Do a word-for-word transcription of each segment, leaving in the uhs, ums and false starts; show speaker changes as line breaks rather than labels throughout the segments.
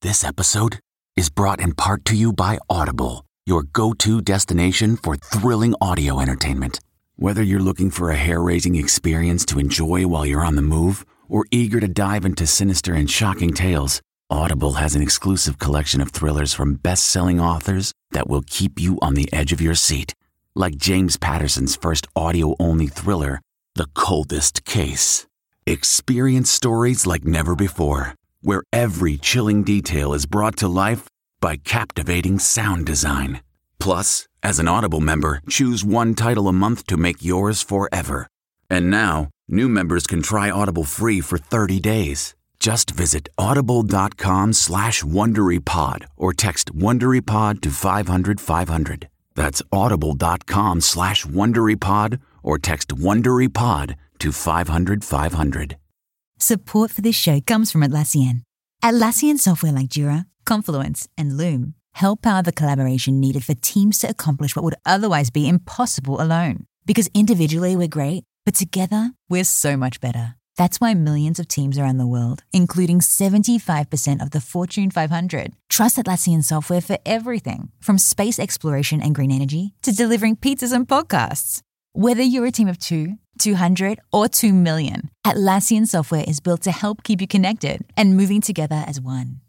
This episode is brought in part to you by Audible, your go-to destination for thrilling audio entertainment. Whether you're looking for a hair-raising experience to enjoy while you're on the move or eager to dive into sinister and shocking tales, Audible has an exclusive collection of thrillers from best-selling authors that will keep you on the edge of your seat. Like James Patterson's first audio-only thriller, The Coldest Case. Experience stories like never before, where every chilling detail is brought to life by captivating sound design. Plus, as an Audible member, choose one title a month to make yours forever. And now, new members can try Audible free for thirty days. Just visit audible.com slash WonderyPod or text WonderyPod to five hundred five hundred. That's audible.com slash WonderyPod or text WonderyPod to five hundred five hundred.
Support for this show comes from Atlassian. Atlassian software like Jira, Confluence, and Loom help power the collaboration needed for teams to accomplish what would otherwise be impossible alone. Because individually we're great, but together we're so much better. That's why millions of teams around the world, including seventy-five percent of the Fortune five hundred, trust Atlassian software for everything from space exploration and green energy to delivering pizzas and podcasts. Whether you're a team of two, two hundred, or two million, Atlassian software is built to help keep you connected and moving together as one.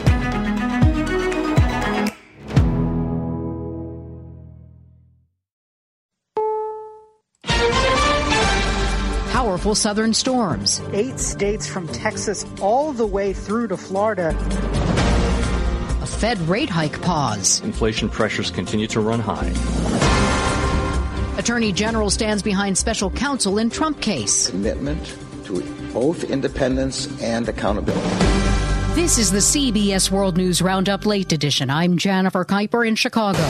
Powerful southern storms.
Eight states from Texas all the way through to Florida.
A Fed rate hike pause.
Inflation pressures continue to run high.
Attorney General stands behind special counsel in Trump case.
Commitment to both independence and accountability.
This is the C B S World News Roundup Late Edition. I'm Jennifer Kuiper in Chicago.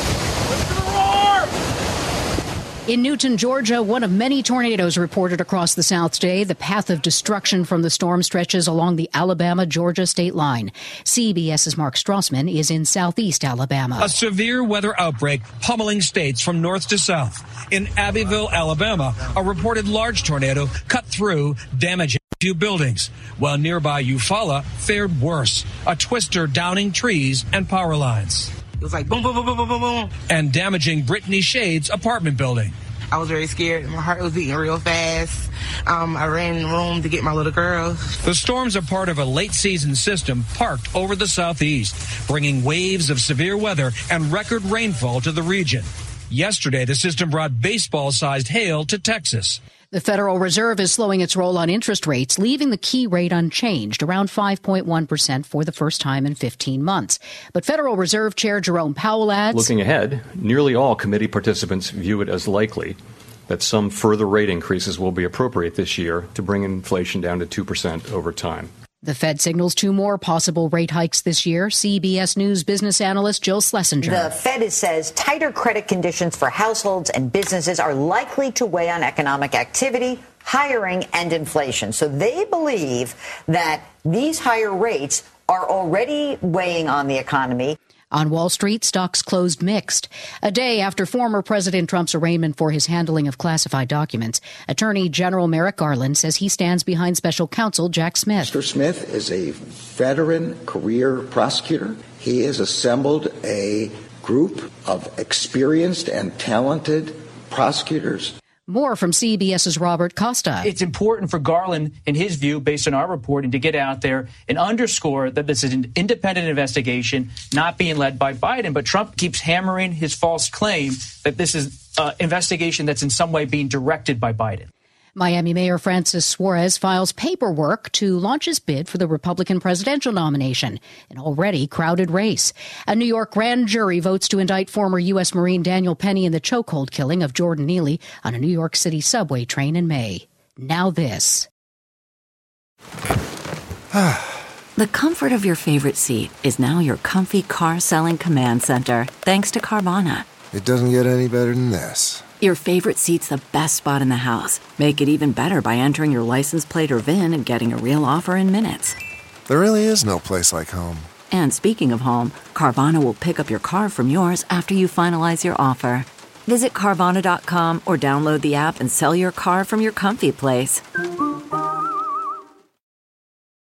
In Newton, Georgia, one of many tornadoes reported across the South today. The path of destruction from the storm stretches along the Alabama-Georgia state line. CBS's Mark Strassman is in southeast Alabama.
A severe weather outbreak pummeling states from north to south. In Abbeville, Alabama, a reported large tornado cut through, damaging a few buildings, while nearby Eufaula fared worse, a twister downing trees and power lines.
It was like boom, boom, boom, boom, boom, boom, boom.
And damaging Brittany Shade's apartment building.
I was very scared. My heart was beating real fast. Um, I ran in the room to get my little girl.
The storms are part of a late-season system parked over the southeast, bringing waves of severe weather and record rainfall to the region. Yesterday, the system brought baseball-sized hail to Texas.
The Federal Reserve is slowing its roll on interest rates, leaving the key rate unchanged, around five point one percent for the first time in fifteen months. But Federal Reserve Chair Jerome Powell adds,
looking ahead, nearly all committee participants view it as likely that some further rate increases will be appropriate this year to bring inflation down to two percent over time.
The Fed signals two more possible rate hikes this year. C B S News business analyst Jill Schlesinger.
The Fed says tighter credit conditions for households and businesses are likely to weigh on economic activity, hiring, and inflation. So they believe that these higher rates are already weighing on the economy.
On Wall Street, stocks closed mixed. A day after former President Trump's arraignment for his handling of classified documents, Attorney General Merrick Garland says he stands behind special counsel Jack Smith.
Mister Smith is a veteran career prosecutor. He has assembled a group of experienced and talented prosecutors.
More from CBS's Robert Costa.
It's important for Garland, in his view, based on our reporting, to get out there and underscore that this is an independent investigation, not being led by Biden. But Trump keeps hammering his false claim that this is an investigation that's in some way being directed by Biden.
Miami Mayor Francis Suarez files paperwork to launch his bid for the Republican presidential nomination, an already crowded race. A New York grand jury votes to indict former U S Marine Daniel Penny in the chokehold killing of Jordan Neely on a New York City subway train in May. Now this.
The comfort of your favorite seat is now your comfy car-selling command center, thanks to Carvana.
It doesn't get any better than this.
Your favorite seat's the best spot in the house. Make it even better by entering your license plate or V I N and getting a real offer in minutes.
There really is no place like home.
And speaking of home, Carvana will pick up your car from yours after you finalize your offer. Visit Carvana dot com or download the app and sell your car from your comfy place.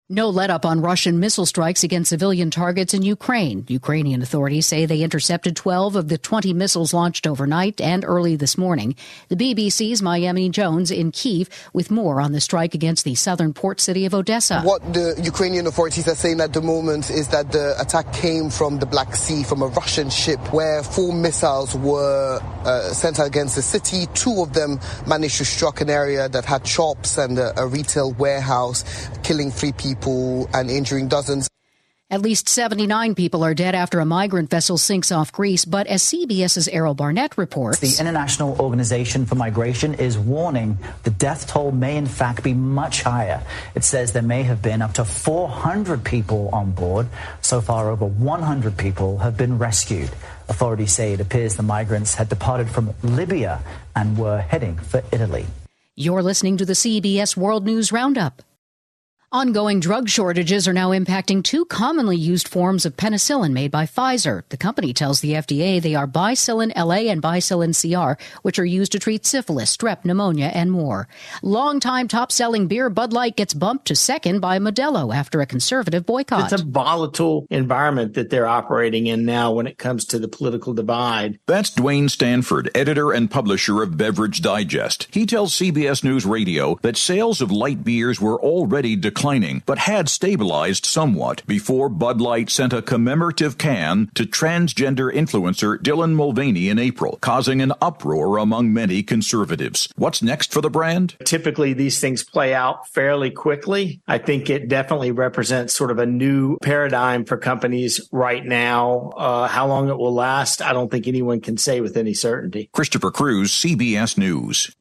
No let-up on Russian missile strikes against civilian targets in Ukraine. Ukrainian authorities say they intercepted twelve of the twenty missiles launched overnight and early this morning. The B B C's Miami Jones in Kyiv with more on the strike against the southern port city of Odessa.
What the Ukrainian authorities are saying at the moment is that the attack came from the Black Sea, from a Russian ship, where four missiles were uh, sent against the city. Two of them managed to strike an area that had shops and a, a retail warehouse, killing three people and injuring dozens.
At least seventy-nine people are dead after a migrant vessel sinks off Greece. But as CBS's Errol Barnett reports,
the International Organization for Migration is warning the death toll may in fact be much higher. It says there may have been up to four hundred people on board. So far, over one hundred people have been rescued. Authorities say it appears the migrants had departed from Libya and were heading for Italy.
You're listening to the C B S World News Roundup. Ongoing drug shortages are now impacting two commonly used forms of penicillin made by Pfizer. The company tells the F D A they are Bicillin L A and Bicillin C R, which are used to treat syphilis, strep, pneumonia, and more. Longtime top-selling beer Bud Light gets bumped to second by Modelo after a conservative boycott.
It's a volatile environment that they're operating in now when it comes to the political divide.
That's Dwayne Stanford, editor and publisher of Beverage Digest. He tells C B S News Radio that sales of light beers were already declining. Declining, but had stabilized somewhat before Bud Light sent a commemorative can to transgender influencer Dylan Mulvaney in April, causing an uproar among many conservatives. What's next for the brand?
Typically, these things play out fairly quickly. I think it definitely represents sort of a new paradigm for companies right now. Uh, how long it will last, I don't think anyone can say with any certainty.
Christopher Cruz, C B S News.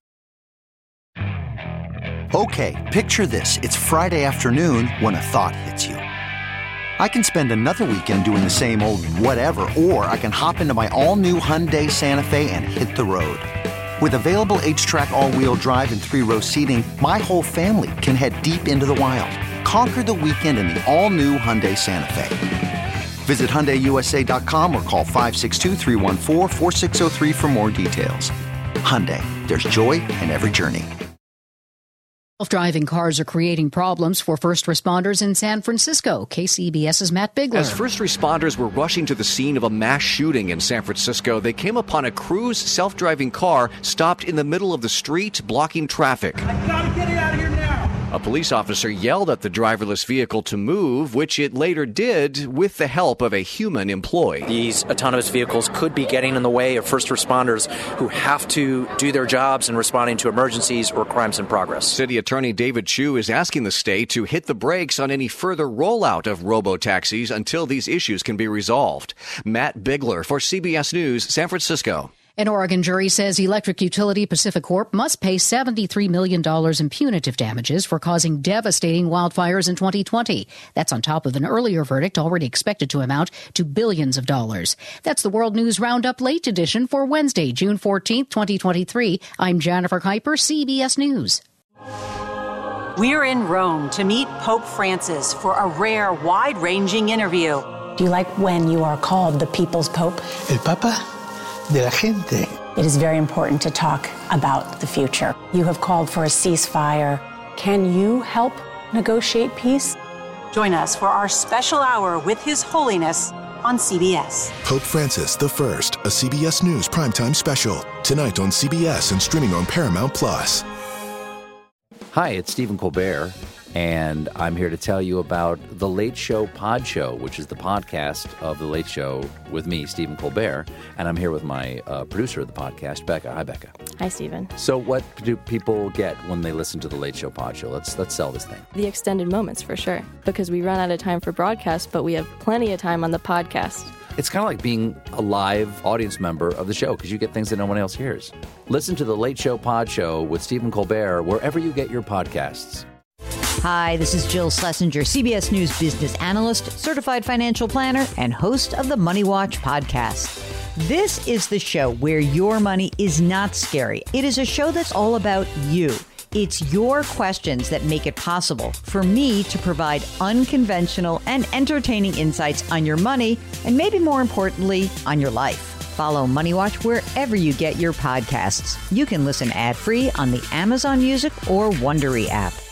Okay, picture this. It's Friday afternoon when a thought hits you. I can spend another weekend doing the same old whatever, or I can hop into my all-new Hyundai Santa Fe and hit the road. With available H-Track all-wheel drive and three-row seating, my whole family can head deep into the wild. Conquer the weekend in the all-new Hyundai Santa Fe. Visit Hyundai U S A dot com or call five six two, three one four, four six zero three for more details. Hyundai, there's joy in every journey.
Self-driving cars are creating problems for first responders in San Francisco. K C B S's Matt Bigler.
As first responders were rushing to the scene of a mass shooting in San Francisco, they came upon a Cruise self-driving car stopped in the middle of the street, blocking traffic.
I gotta get it out of here now.
A police officer yelled at the driverless vehicle to move, which it later did with the help of a human employee.
These autonomous vehicles could be getting in the way of first responders who have to do their jobs in responding to emergencies or crimes in progress.
City Attorney David Chu is asking the state to hit the brakes on any further rollout of robo-taxis until these issues can be resolved. Matt Bigler for C B S News, San Francisco.
An Oregon jury says electric utility Pacific Corp must pay seventy-three million dollars in punitive damages for causing devastating wildfires in twenty twenty. That's on top of an earlier verdict already expected to amount to billions of dollars. That's the World News Roundup Late Edition for Wednesday, June fourteenth, twenty twenty-three. I'm Jennifer Kuiper, C B S News.
We're in Rome to meet Pope Francis for a rare, wide-ranging interview.
Do you like when you are called the People's Pope?
El Papa de la gente.
It is very important to talk about the future. You have called for a ceasefire. Can you help negotiate peace?
Join us for our special hour with His Holiness on C B S.
Pope Francis the First, a C B S News primetime special. Tonight on C B S and streaming on Paramount Plus.
Hi, it's Stephen Colbert, and I'm here to tell you about The Late Show Pod Show, which is the podcast of The Late Show with me, Stephen Colbert, and I'm here with my uh, producer of the podcast, Becca. Hi, Becca.
Hi, Stephen.
So what do people get when they listen to The Late Show Pod Show? Let's let's sell this thing.
The extended moments, for sure, because we run out of time for broadcast, but we have plenty of time on the podcast.
It's kind of like being a live audience member of the show because you get things that no one else hears. Listen to The Late Show Pod Show with Stephen Colbert wherever you get your podcasts.
Hi, this is Jill Schlesinger, C B S News business analyst, certified financial planner, and host of the Money Watch podcast. This is the show where your money is not scary. It is a show that's all about you. It's your questions that make it possible for me to provide unconventional and entertaining insights on your money, and maybe more importantly, on your life. Follow Money Watch wherever you get your podcasts. You can listen ad-free on the Amazon Music or Wondery app.